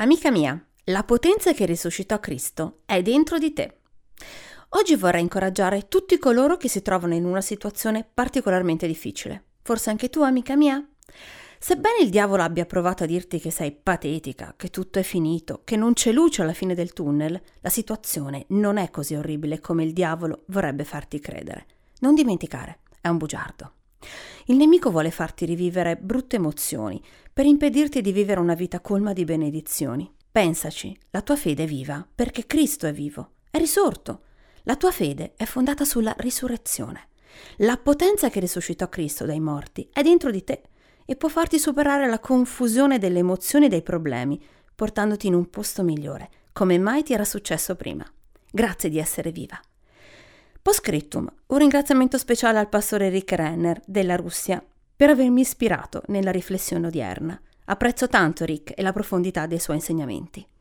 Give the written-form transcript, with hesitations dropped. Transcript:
Amica mia, la potenza che risuscitò Cristo è dentro di te. Oggi vorrei incoraggiare tutti coloro che si trovano in una situazione particolarmente difficile. Forse anche tu, amica mia? Sebbene il diavolo abbia provato a dirti che sei patetica, che tutto è finito, che non c'è luce alla fine del tunnel, la situazione non è così orribile come il diavolo vorrebbe farti credere. Non dimenticare, è un bugiardo. Il nemico vuole farti rivivere brutte emozioni per impedirti di vivere una vita colma di benedizioni. Pensaci, la tua fede è viva perché Cristo è vivo, è risorto. La tua fede è fondata sulla risurrezione. La potenza che risuscitò Cristo dai morti è dentro di te e può farti superare la confusione delle emozioni e dei problemi, portandoti in un posto migliore, come mai ti era successo prima. Grazie di essere viva. Postscriptum, un ringraziamento speciale al pastore Rick Renner della Russia per avermi ispirato nella riflessione odierna. Apprezzo tanto Rick e la profondità dei suoi insegnamenti.